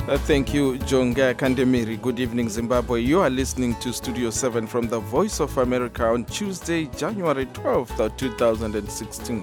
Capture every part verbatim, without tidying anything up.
Uh, thank you, Jonga Kandemiri. Good evening, Zimbabwe. You are listening to Studio seven from the Voice of America on Tuesday, January twelfth, two thousand sixteen.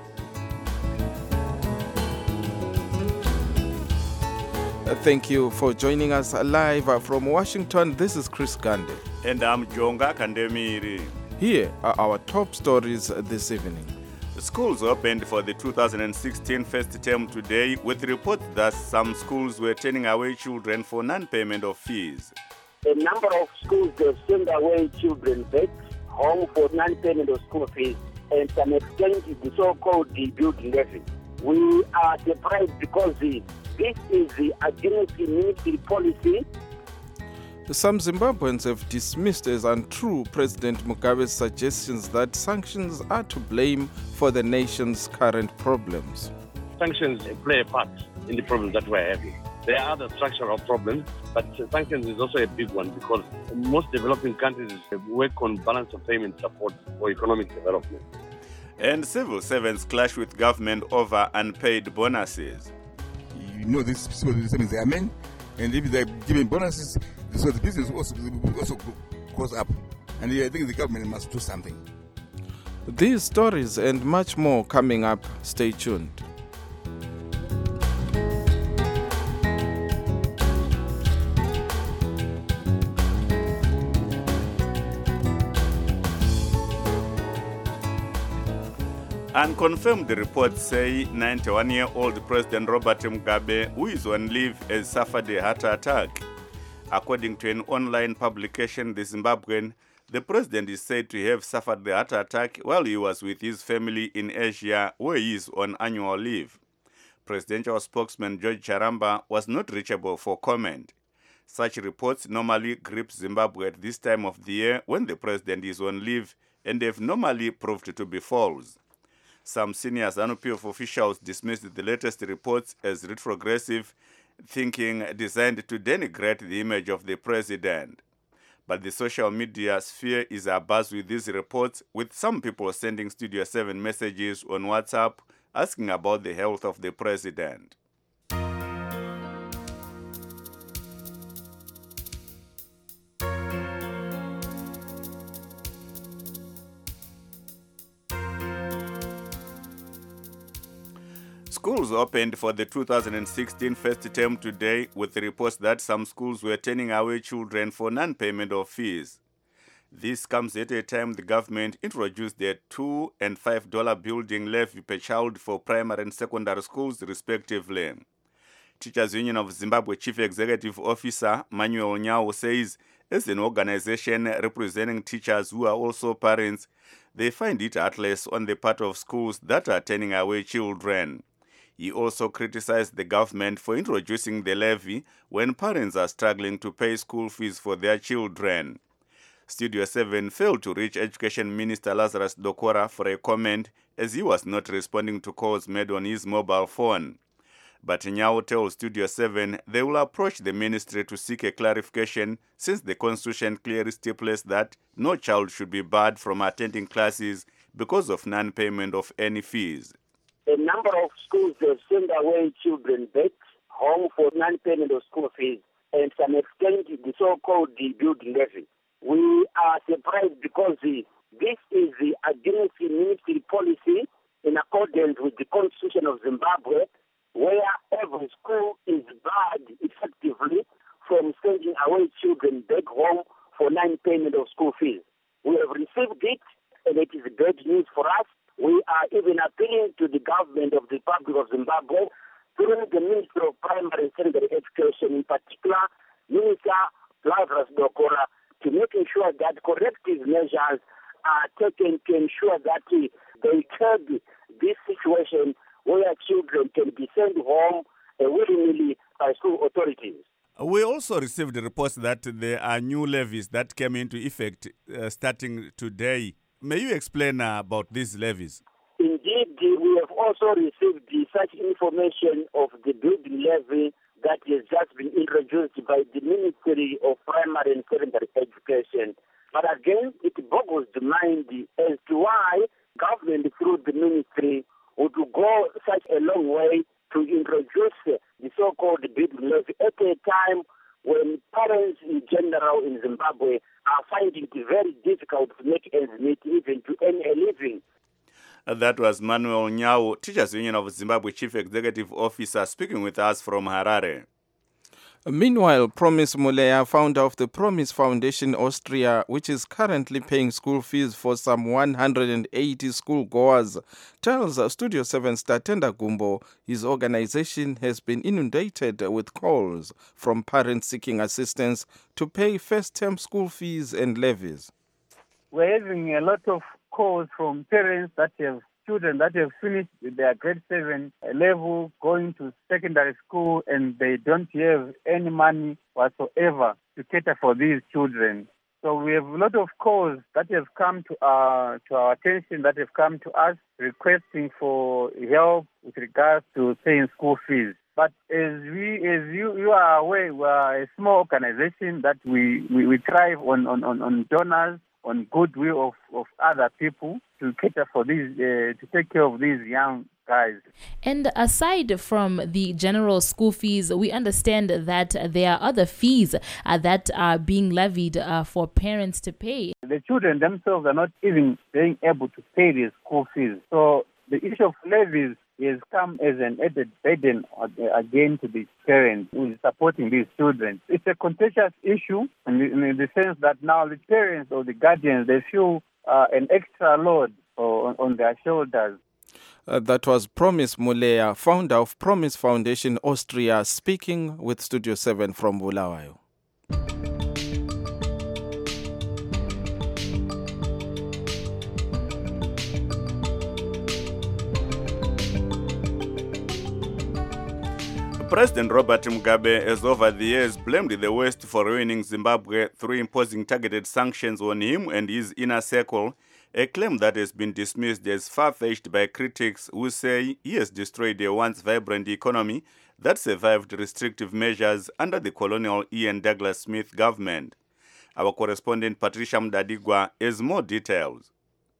Uh, thank you for joining us live uh, from Washington. This is Chris Gande. And I'm Jonga Kandemiri. Here are our top stories uh, this evening. Schools opened for the two thousand sixteen first term today, with reports that some schools were turning away children for non-payment of fees. A number of schools have sent away children back home for non-payment of school fees, and some extent the so-called debut levy. We are surprised because the, this is the against the ministry policy. Some Zimbabweans have dismissed as untrue President Mugabe's suggestions that sanctions are to blame for the nation's current problems. Sanctions play a part in the problems that we're having. There are other structural problems, but sanctions is also a big one because most developing countries work on balance of payment support for economic development. And civil servants clash with government over unpaid bonuses. You know, these civil servants, they are men, and if they're giving bonuses, so the business also, also goes up. And I think the government must do something. These stories and much more coming up. Stay tuned. Unconfirmed reports say ninety-one-year-old President Robert Mugabe, who is on leave, has suffered a heart attack. According to an online publication, The Zimbabwean, the president is said to have suffered the heart attack while he was with his family in Asia, where he is on annual leave. Presidential spokesman George Charamba was not reachable for comment. Such reports normally grip Zimbabwe at this time of the year when the president is on leave, and have normally proved to be false. Some senior ZANU-P F officials dismissed the latest reports as retrogressive thinking designed to denigrate the image of the president. But the social media sphere is abuzz with these reports, with some people sending Studio seven messages on WhatsApp asking about the health of the president. Schools opened for the two thousand sixteen first term today, with reports that some schools were turning away children for non-payment of fees. This comes at a time the government introduced their two and five dollar building levy per child for primary and secondary schools, respectively. Teachers Union of Zimbabwe Chief Executive Officer Manuel Nyao says, as an organization representing teachers who are also parents, they find it heartless on the part of schools that are turning away children. He also criticized the government for introducing the levy when parents are struggling to pay school fees for their children. Studio seven failed to reach Education Minister Lazarus Dokora for a comment, as he was not responding to calls made on his mobile phone. But Nyao tells Studio seven they will approach the ministry to seek a clarification, since the Constitution clearly stipulates that no child should be barred from attending classes because of non-payment of any fees. A number of schools have sent away children back home for non-payment of school fees, and some extent the so-called debut levy. We are surprised because the, this is the against the ministry policy in accordance with the Constitution of Zimbabwe, where every school is barred effectively from sending away children back home for non-payment of school fees. We have received it, and it is bad news for us. We are even appealing to the government of the Republic of Zimbabwe, through the Ministry of Primary and Secondary Education, in particular, Minister Lazarus Dokora, to make sure that corrective measures are taken to ensure that they curb this situation where children can be sent home uh, willy-nilly by school authorities. We also received reports that there are new levies that came into effect uh, starting today. May you explain uh, about these levies? Indeed, we have also received such information of the building levy that has just been introduced by the Ministry of Primary and Secondary Education. But again, it boggles the mind as to why government through the ministry would go such a long way to to introduce the so-called building levy at a time when parents in general in Zimbabwe are finding it very difficult to make ends meet, even to earn a living. That was Manuel Nyau, Teachers Union of Zimbabwe Chief Executive Officer, speaking with us from Harare. Meanwhile, Promise Muleya, founder of the Promise Foundation Austria, which is currently paying school fees for some one hundred eighty schoolgoers, tells Studio seven's Tatenda Gumbo his organization has been inundated with calls from parents seeking assistance to pay first-term school fees and levies. We're having a lot of calls from parents that have children that have finished their grade seven level, going to secondary school, and they don't have any money whatsoever to cater for these children. So we have a lot of calls that have come to our to our attention, that have come to us requesting for help with regards to paying school fees. But as we, as you, you are aware, we are a small organization that we, we, we thrive on, on, on donors, on goodwill of, of other people to cater for these, uh, to take care of these young guys. And aside from the general school fees, we understand that there are other fees uh, that are being levied uh, for parents to pay. The children themselves are not even being able to pay these school fees. So the issue of levies has come as an added burden again to the parents who is supporting these children. It's a contentious issue in the, in the sense that now the parents or the guardians, they feel uh, an extra load on, on their shoulders. Uh, that was Promise Muleya, founder of Promise Foundation Austria, speaking with Studio seven from Bulawayo. President Robert Mugabe has over the years blamed the West for ruining Zimbabwe through imposing targeted sanctions on him and his inner circle, a claim that has been dismissed as far-fetched by critics who say he has destroyed a once vibrant economy that survived restrictive measures under the colonial Ian Douglas Smith government. Our correspondent Patricia Mdadigwa has more details.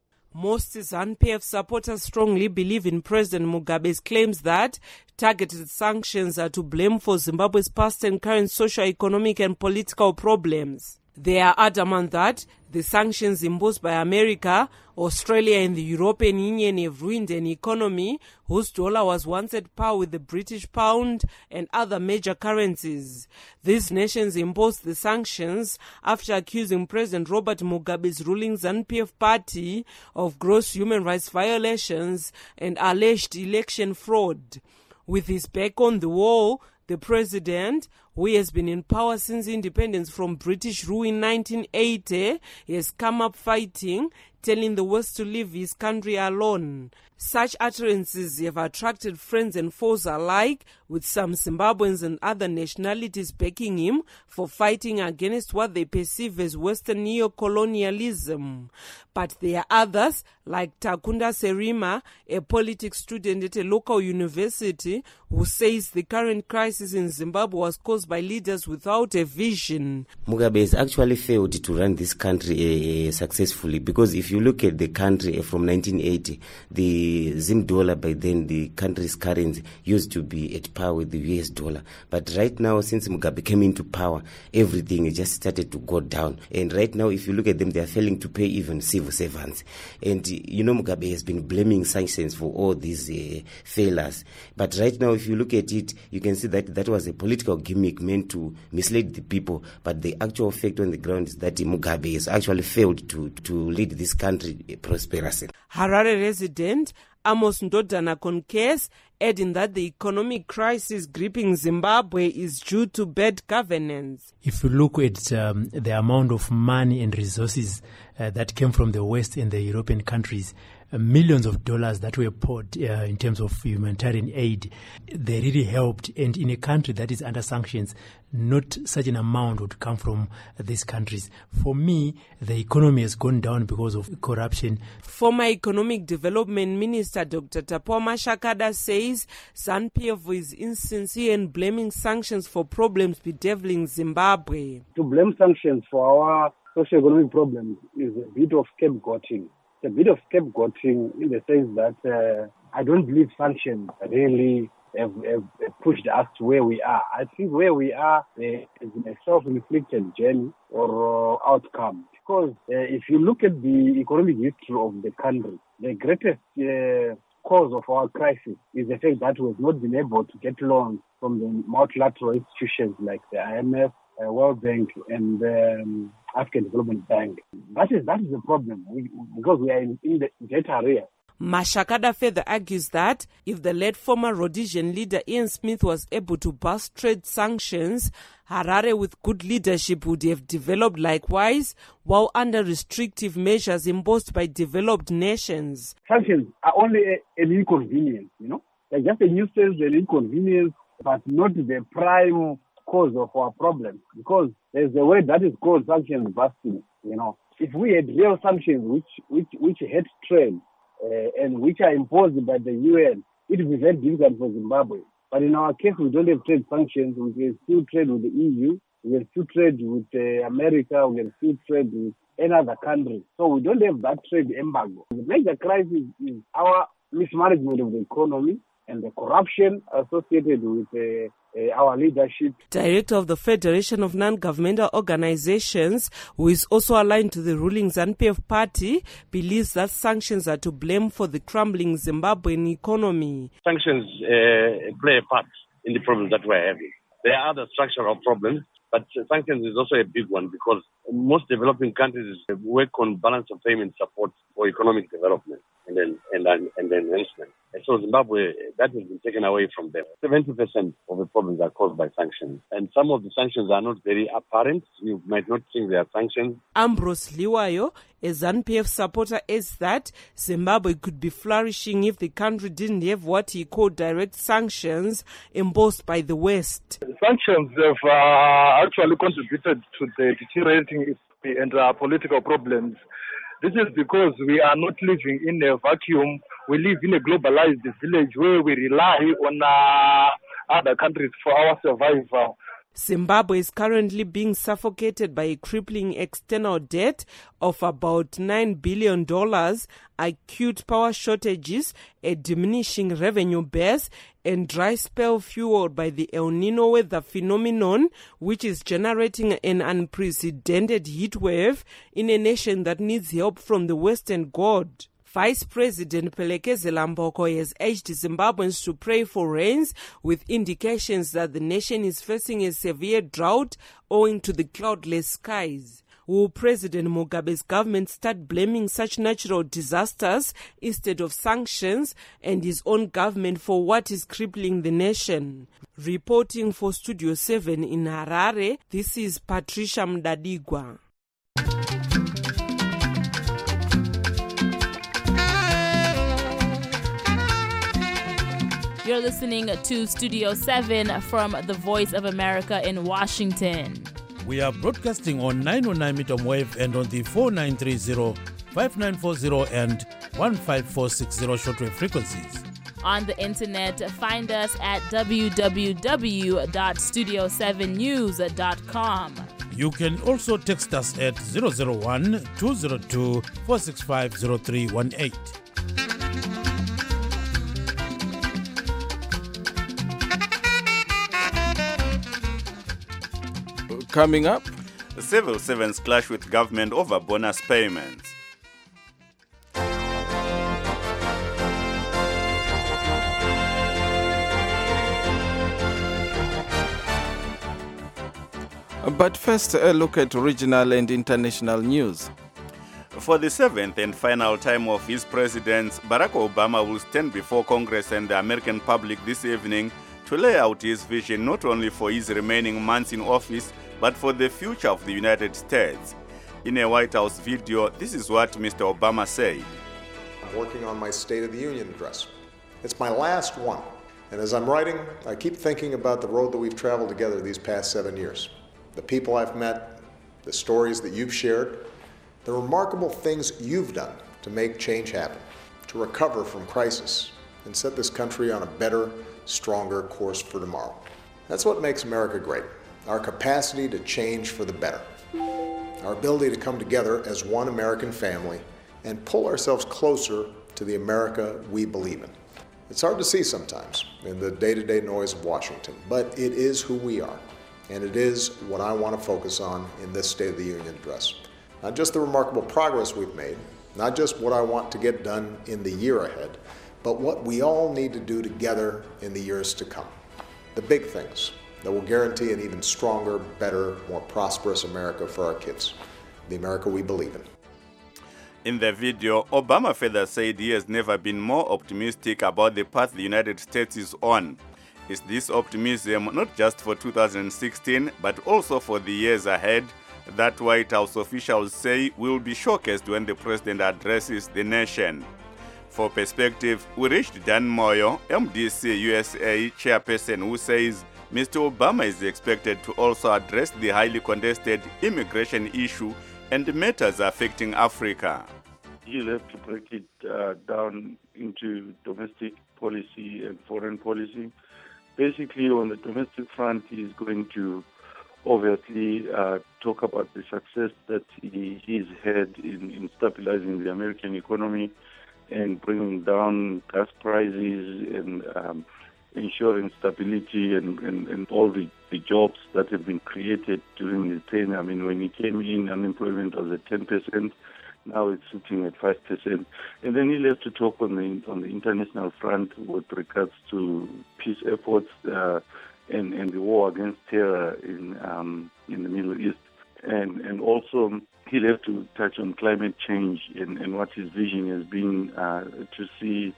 Most ZANU-P F supporters strongly believe in President Mugabe's claims that targeted sanctions are to blame for Zimbabwe's past and current socio-economic and political problems. They are adamant that the sanctions imposed by America, Australia and the European Union have ruined an economy whose dollar was once at par with the British pound and other major currencies. These nations imposed the sanctions after accusing President Robert Mugabe's ruling ZANU-P F party of gross human rights violations and alleged election fraud. With his back on the wall, the president, who has been in power since independence from British rule in nineteen eighty, has come up fighting, telling the West to leave his country alone. Such utterances have attracted friends and foes alike, with some Zimbabweans and other nationalities backing him for fighting against what they perceive as Western neo-colonialism. But there are others, like Takunda Serima, a politics student at a local university, who says the current crisis in Zimbabwe was caused by leaders without a vision. Mugabe has actually failed to run this country uh, successfully, because if you look at the country from nineteen eighty, the Zim dollar, by then the country's currency used to be at par with the U S dollar. But right now, since Mugabe came into power, everything just started to go down. And right now, if you look at them, they are failing to pay even civil servants. And you know, Mugabe has been blaming sanctions for all these uh, failures. But right now, if you look at it, you can see that that was a political gimmick meant to mislead the people. But the actual fact on the ground is that Mugabe has actually failed to, to lead this country prosperously. Harare resident Amos Ndodana concurs, adding that the economic crisis gripping Zimbabwe is due to bad governance. If you look at um, the amount of money and resources uh, that came from the West and the European countries, uh, millions of dollars that were poured uh, in terms of humanitarian aid, they really helped. And in a country that is under sanctions, not such an amount would come from uh, these countries. For me, the economy has gone down because of corruption. Former Economic Development Minister Doctor Tapoma Shakada says ZANU-P F is insincere in blaming sanctions for problems bedeviling Zimbabwe. To blame sanctions for our socio-economic problems is a bit of scapegoating. It's a bit of scapegoating in the sense that uh, I don't believe sanctions really have, have, have pushed us to where we are. I think where we are uh, is a self-inflicted journey or uh, outcome. Because uh, if you look at the economic history of the country, the greatest uh, cause of our crisis is the fact that we have not been able to get loans from the multilateral institutions like the I M F, uh, World Bank, and um, African Development Bank. That is that is the problem, we, because we are in, in the debt area. Mashakada further argues that if the late former Rhodesian leader Ian Smith was able to bust trade sanctions, Harare with good leadership would have developed likewise, while under restrictive measures imposed by developed nations. Sanctions are only a, an inconvenience, you know. They're just a nuisance, an inconvenience, but not the prime cause of our problem. Because there's a word that is called sanctions busting, you know. If we had real sanctions which which which hurt trade, Uh, and which are imposed by the U N, it will be very difficult for Zimbabwe. But in our case, we don't have trade sanctions. We can still trade with the E U. We can still trade with uh, America. We can still trade with any other country. So we don't have that trade embargo. The major crisis is our mismanagement of the economy and the corruption associated with uh, uh, our leadership. Director of the Federation of Non-Governmental Organizations, who is also aligned to the ruling ZANU-P F party, believes that sanctions are to blame for the crumbling Zimbabwean economy. Sanctions uh, play a part in the problems that we're having. There are other structural problems, but sanctions is also a big one because most developing countries work on balance of payment support for economic development and then and then and then enhancement. And so Zimbabwe, that has been taken away from them. seventy percent of the problems are caused by sanctions. And some of the sanctions are not very apparent. You might not think they are sanctions. Ambrose Liwayo, a ZANU-P F supporter, adds that Zimbabwe could be flourishing if the country didn't have what he called direct sanctions imposed by the West. Sanctions have uh, actually contributed to the deteriorating and uh, political problems. This is because we are not living in a vacuum. We live in a globalized village where we rely on uh, other countries for our survival. Zimbabwe is currently being suffocated by a crippling external debt of about nine billion dollars, acute power shortages, a diminishing revenue base, and dry spell fueled by the El Nino weather phenomenon, which is generating an unprecedented heat wave in a nation that needs help from the Western God. Vice President Phelekezela Mboko has urged Zimbabweans to pray for rains, with indications that the nation is facing a severe drought owing to the cloudless skies. Will President Mugabe's government start blaming such natural disasters instead of sanctions and his own government for what is crippling the nation? Reporting for Studio seven in Harare, this is Patricia Mdadigwa. You're listening to Studio seven from the Voice of America in Washington. We are broadcasting on nine oh nine meter wave and on the four nine three zero, five nine four zero and one five four six zero shortwave frequencies. On the internet, find us at w w w dot studio seven news dot com. You can also text us at zero zero one, two zero two, four six five zero three one eight. Coming up, civil servants clash with government over bonus payments. But first, a look at regional and international news. For the seventh and final time of his presidency, Barack Obama will stand before Congress and the American public this evening to lay out his vision not only for his remaining months in office, but for the future of the United States. In a White House video, this is what Mister Obama said. I'm working on my State of the Union address. It's my last one. And as I'm writing, I keep thinking about the road that we've traveled together these past seven years. The people I've met, the stories that you've shared, the remarkable things you've done to make change happen, to recover from crisis, and set this country on a better, stronger course for tomorrow. That's what makes America great. Our capacity to change for the better. Our ability to come together as one American family and pull ourselves closer to the America we believe in. It's hard to see sometimes in the day-to-day noise of Washington, but it is who we are, and it is what I want to focus on in this State of the Union address. Not just the remarkable progress we've made, not just what I want to get done in the year ahead, but what we all need to do together in the years to come. The big things that will guarantee an even stronger, better, more prosperous America for our kids, the America we believe in. In the video, Obama further said he has never been more optimistic about the path the United States is on. Is this optimism not just for two thousand sixteen, but also for the years ahead that White House officials say will be showcased when the president addresses the nation? For perspective, we reached Dan Moyo, M D C U S A chairperson, who says Mister Obama is expected to also address the highly contested immigration issue and matters affecting Africa. He'll have to break it uh, down into domestic policy and foreign policy. Basically, on the domestic front, he's going to obviously uh, talk about the success that he, he's had in, in stabilizing the American economy and bringing down gas prices and um, ensuring stability and, and, and all the, the jobs that have been created during his tenure. I mean, when he came in, unemployment was at ten percent. Now it's sitting at five percent. And then he'll have to talk on the on the international front with regards to peace efforts uh, and, and the war against terror in um, in the Middle East. And and also he'll have to touch on climate change and, and what his vision has been uh, to see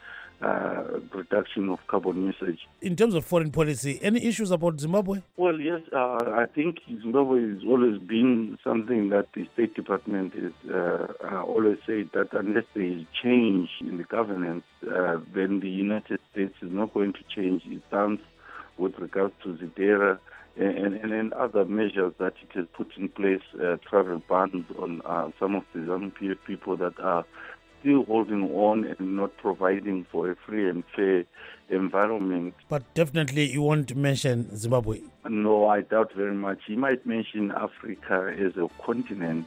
uh, reduction of carbon usage. In terms of foreign policy, any issues about Zimbabwe? Well, yes, uh, I think Zimbabwe has always been something that the State Department has uh, uh, always said that unless there is change in the governance, uh, then the United States is not going to change its stance with regards to Zidera and, and, and other measures that it has put in place, uh, travel bans on uh, some of the ZANU-P F people that are still holding on and not providing for a free and fair environment. But definitely you won't mention Zimbabwe. No, I doubt very much. He might mention Africa as a continent.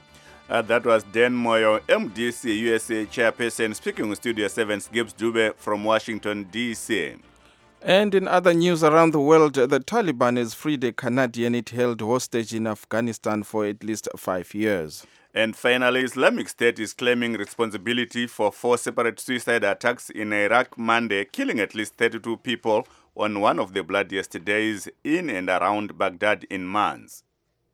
Uh, that was Dan Moyo, M D C U S A chairperson, speaking with Studio seven's Gibbs Dube from Washington, D C. And in other news around the world, the Taliban has freed a Canadian it held hostage in Afghanistan for at least five years. And finally, Islamic State is claiming responsibility for four separate suicide attacks in Iraq Monday, killing at least thirty-two people on one of the bloodiest days in and around Baghdad in months.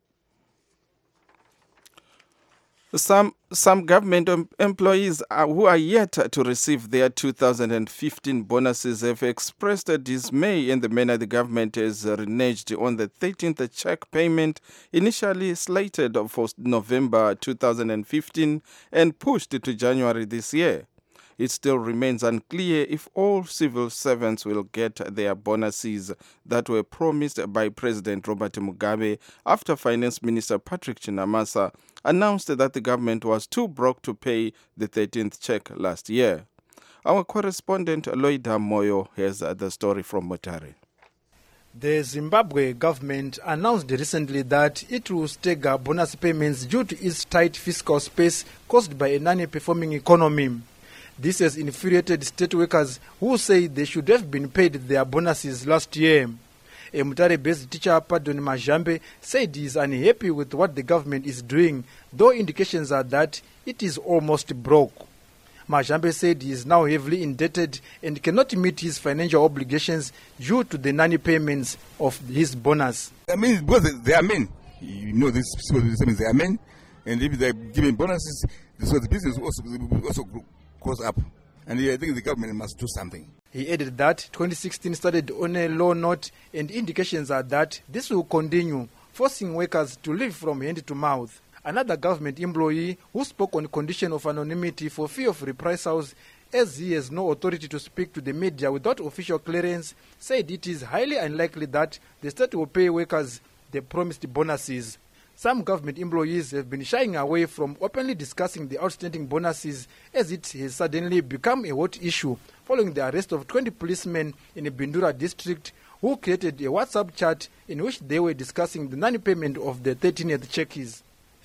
Some some government em- employees are, who are yet to receive their two thousand fifteen bonuses have expressed a dismay in the manner the government has reneged on the thirteenth check payment initially slated for November two thousand fifteen and pushed to January this year. It still remains unclear if all civil servants will get their bonuses that were promised by President Robert Mugabe after Finance Minister Patrick Chinamasa announced that the government was too broke to pay the thirteenth check last year. Our correspondent Loida Moyo has the story from Motari. The Zimbabwe government announced recently that it will stagger bonus payments due to its tight fiscal space caused by a non-performing economy. This has infuriated state workers who say they should have been paid their bonuses last year. A Mutare-based teacher, Pardon Majambe, said he is unhappy with what the government is doing, though indications are that it is almost broke. Majambe said he is now heavily indebted and cannot meet his financial obligations due to the non-payments of his bonus. I mean, because they are men. You know, this people, they are men, and if they're giving bonuses, so the business also, also goes up. And I think the government must do something. He added that twenty sixteen started on a low note, and indications are that this will continue, forcing workers to live from hand to mouth. Another government employee who spoke on condition of anonymity for fear of reprisals, as he has no authority to speak to the media without official clearance, said it is highly unlikely that the state will pay workers the promised bonuses. Some government employees have been shying away from openly discussing the outstanding bonuses, as it has suddenly become a hot issue following the arrest of twenty policemen in a Bindura district who created a WhatsApp chat in which they were discussing the non-payment of the thirteenth checks.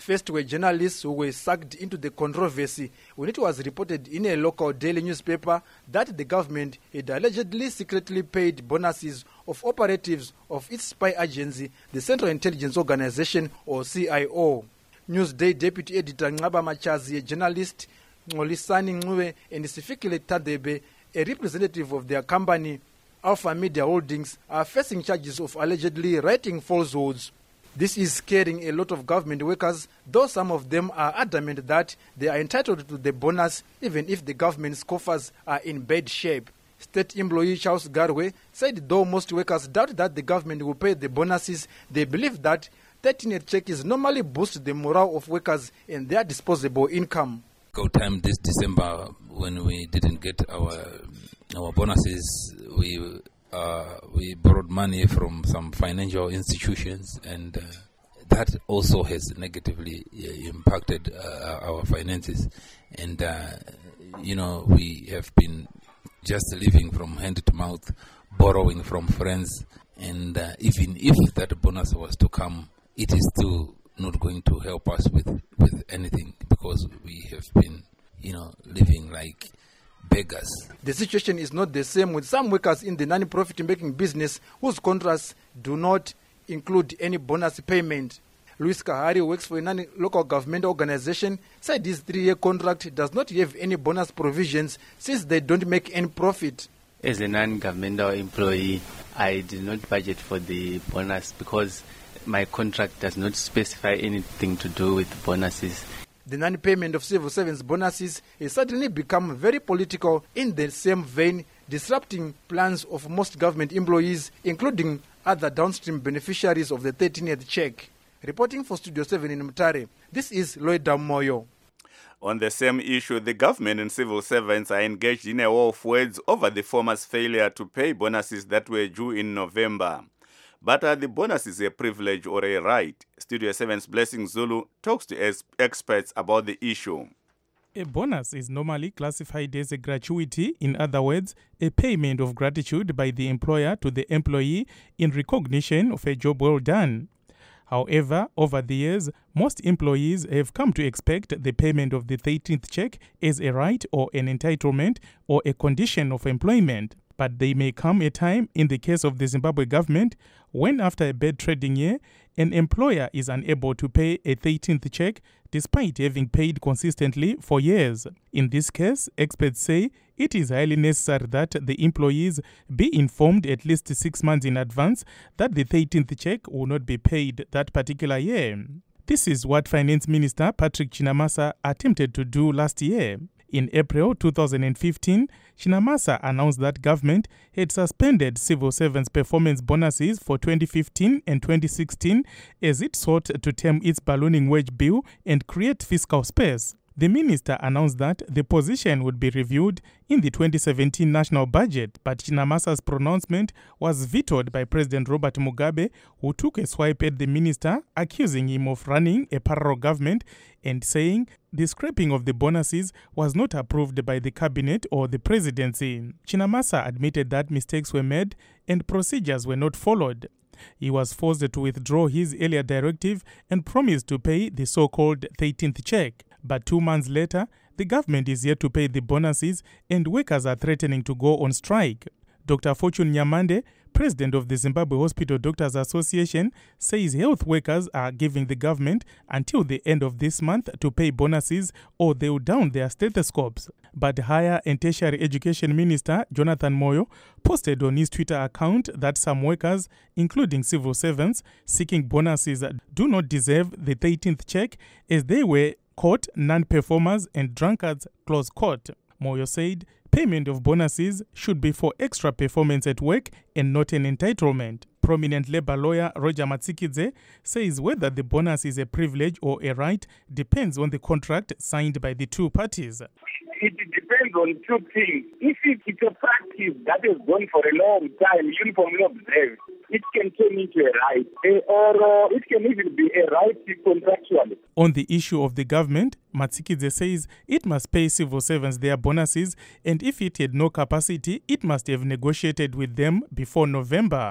First were journalists who were sucked into the controversy when it was reported in a local daily newspaper that the government had allegedly secretly paid bonuses of operatives of its spy agency, the Central Intelligence Organization, or C I O. Newsday Deputy Editor Ngaba Machazi, a journalist, Ngolisani Ngwe, and Sifikile Tadebe, a representative of their company, Alpha Media Holdings, are facing charges of allegedly writing falsehoods. This is scaring a lot of government workers, though some of them are adamant that they are entitled to the bonus even if the government's coffers are in bad shape. State employee Charles Garwe said though most workers doubt that the government will pay the bonuses, they believe that thirteenth cheques normally boost the morale of workers and their disposable income. Go time this December when we didn't get our our bonuses, we uh, we borrowed money from some financial institutions, and uh, that also has negatively uh, impacted uh, our finances. And uh, you know, we have been just living from hand to mouth, borrowing from friends, and uh, even if that bonus was to come, it is still not going to help us with, with anything, because we have been, you know, living like beggars. The situation is not the same with some workers in the non-profit making business whose contracts do not include any bonus payment. Luis Kahari, who works for a non-local government organization, said this three-year contract does not have any bonus provisions since they don't make any profit. As a non-governmental employee, I did not budget for the bonus because my contract does not specify anything to do with bonuses. The non-payment of civil servants' bonuses has suddenly become very political in the same vein, disrupting plans of most government employees, including other downstream beneficiaries of the thirteenth check. Reporting for Studio seven in Mutare, this is Lloyd Moyo. On the same issue, the government and civil servants are engaged in a war of words over the former's failure to pay bonuses that were due in November. But are the bonuses a privilege or a right? Studio seven's Blessing Zulu talks to ex- experts about the issue. A bonus is normally classified as a gratuity, in other words, a payment of gratitude by the employer to the employee in recognition of a job well done. However, over the years, most employees have come to expect the payment of the thirteenth check as a right or an entitlement or a condition of employment. But there may come a time in the case of the Zimbabwe government when, after a bad trading year, an employer is unable to pay a thirteenth check despite having paid consistently for years. In this case, experts say it is highly necessary that the employees be informed at least six months in advance that the thirteenth check will not be paid that particular year. This is what Finance Minister Patrick Chinamasa attempted to do last year. In April two thousand fifteen, Chinamasa announced that government had suspended civil servants' performance bonuses for twenty fifteen and twenty sixteen as it sought to tame its ballooning wage bill and create fiscal space. The minister announced that the position would be reviewed in the twenty seventeen national budget, but Chinamasa's pronouncement was vetoed by President Robert Mugabe, who took a swipe at the minister, accusing him of running a parallel government and saying the scrapping of the bonuses was not approved by the cabinet or the presidency. Chinamasa admitted that mistakes were made and procedures were not followed. He was forced to withdraw his earlier directive and promised to pay the so-called thirteenth check. But two months later, the government is yet to pay the bonuses and workers are threatening to go on strike. Doctor Fortune Nyamande, president of the Zimbabwe Hospital Doctors Association, says health workers are giving the government until the end of this month to pay bonuses or they will down their stethoscopes. But Higher and Tertiary Education Minister Jonathan Moyo posted on his Twitter account that some workers, including civil servants, seeking bonuses do not deserve the thirteenth check as they were quote, non-performers and drunkards, close quote. Moyo said payment of bonuses should be for extra performance at work and not an entitlement. Prominent labor lawyer Roger Matsikidze says whether the bonus is a privilege or a right depends on the contract signed by the two parties. It depends on two things. If it's a practice that has gone for a long time, uniformly observed, it can turn into a right, or uh, it can even be a right contractually. On the issue of the government, Matsikidze says it must pay civil servants their bonuses, and if it had no capacity, it must have negotiated with them before November.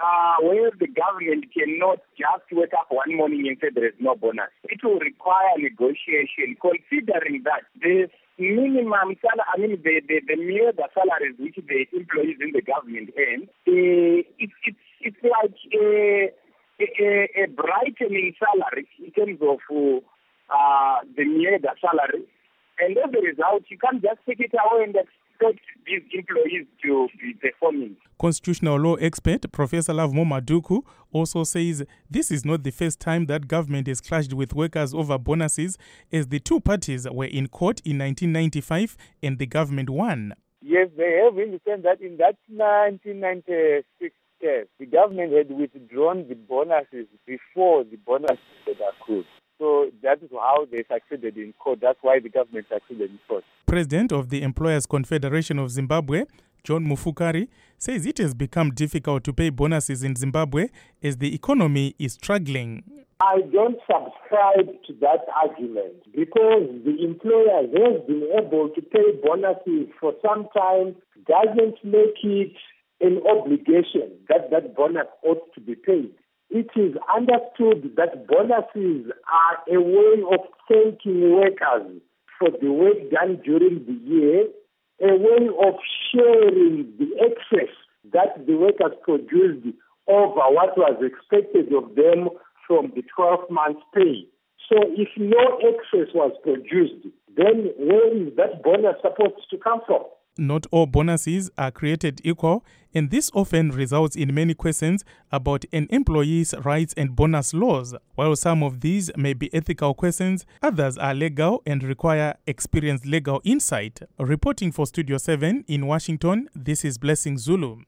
uh, where the government cannot just wake up one morning and say there is no bonus. It will require negotiation, considering that the minimum salary, I mean, the, the, the mere the salaries which the employees in the government earn, uh, it's, it's, it's like a, a, a brightening salary in terms of uh, the mere the salary. And as a result, you can't just take it away and expect these employees to be performing. Constitutional law expert Professor Lovemo Maduku also says this is not the first time that government has clashed with workers over bonuses, as the two parties were in court in nineteen ninety-five and the government won. Yes, they have indicated that in that nineteen ninety-six case, the government had withdrawn the bonuses before the bonuses had accrued. So that is how they succeeded in court. That's why the government succeeded in court. President of the Employers Confederation of Zimbabwe, John Mufukari, says it has become difficult to pay bonuses in Zimbabwe as the economy is struggling. I don't subscribe to that argument because the employer has been able to pay bonuses for some time, doesn't make it an obligation that that bonus ought to be paid. It is understood that bonuses are a way of thanking workers for the work done during the year, a way of sharing the excess that the workers produced over what was expected of them from the twelve months pay. So if no excess was produced, then where is that bonus supposed to come from? Not all bonuses are created equal, and this often results in many questions about an employee's rights and bonus laws. While some of these may be ethical questions, others are legal and require experienced legal insight. Reporting for Studio seven in Washington, this is Blessing Zulu.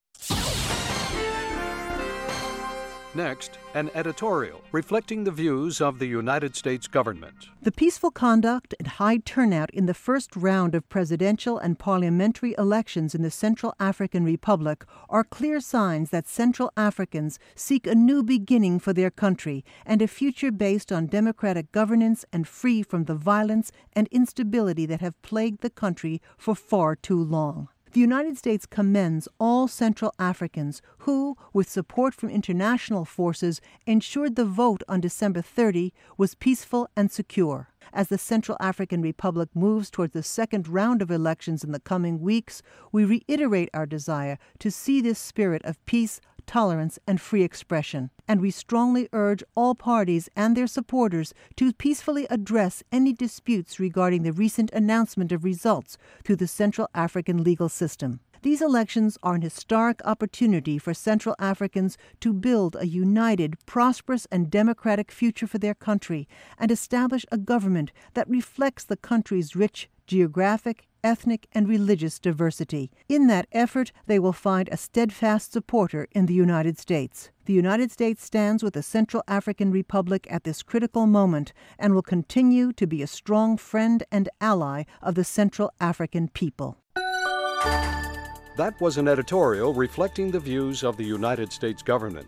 Next, an editorial reflecting the views of the United States government. The peaceful conduct and high turnout in the first round of presidential and parliamentary elections in the Central African Republic are clear signs that Central Africans seek a new beginning for their country and a future based on democratic governance and free from the violence and instability that have plagued the country for far too long. The United States commends all Central Africans who, with support from international forces, ensured the vote on December thirtieth was peaceful and secure. As the Central African Republic moves towards the second round of elections in the coming weeks, we reiterate our desire to see this spirit of peace, tolerance, and free expression. And we strongly urge all parties and their supporters to peacefully address any disputes regarding the recent announcement of results through the Central African legal system. These elections are an historic opportunity for Central Africans to build a united, prosperous, and democratic future for their country and establish a government that reflects the country's rich geographic, ethnic, and religious diversity. In that effort, they will find a steadfast supporter in the United States. The United States stands with the Central African Republic at this critical moment and will continue to be a strong friend and ally of the Central African people. That was an editorial reflecting the views of the United States government.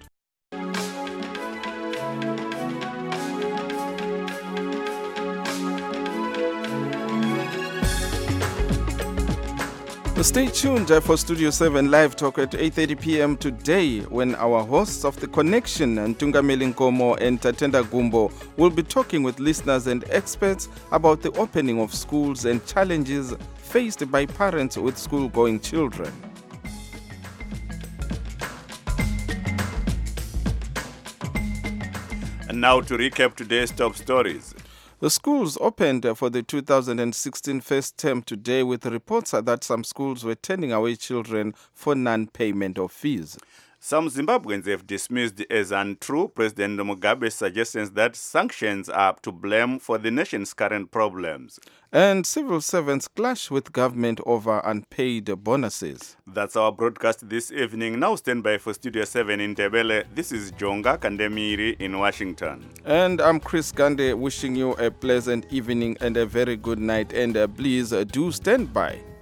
Stay tuned for Studio seven Live Talk at eight thirty p.m. today, when our hosts of The Connection, Ntungameli Nkomo and Tatenda Gumbo, will be talking with listeners and experts about the opening of schools and challenges faced by parents with school-going children. And now to recap today's top stories. The schools opened for the two thousand sixteen first term today, with reports that some schools were turning away children for non-payment of fees. Some Zimbabweans have dismissed as untrue President Mugabe's suggestions that sanctions are to blame for the nation's current problems. And civil servants clash with government over unpaid bonuses. That's our broadcast this evening. Now stand by for Studio seven in Ndebele. This is Jonga Kandemiri in Washington. And I'm Chris Gande, wishing you a pleasant evening and a very good night. And uh, please uh, do stand by.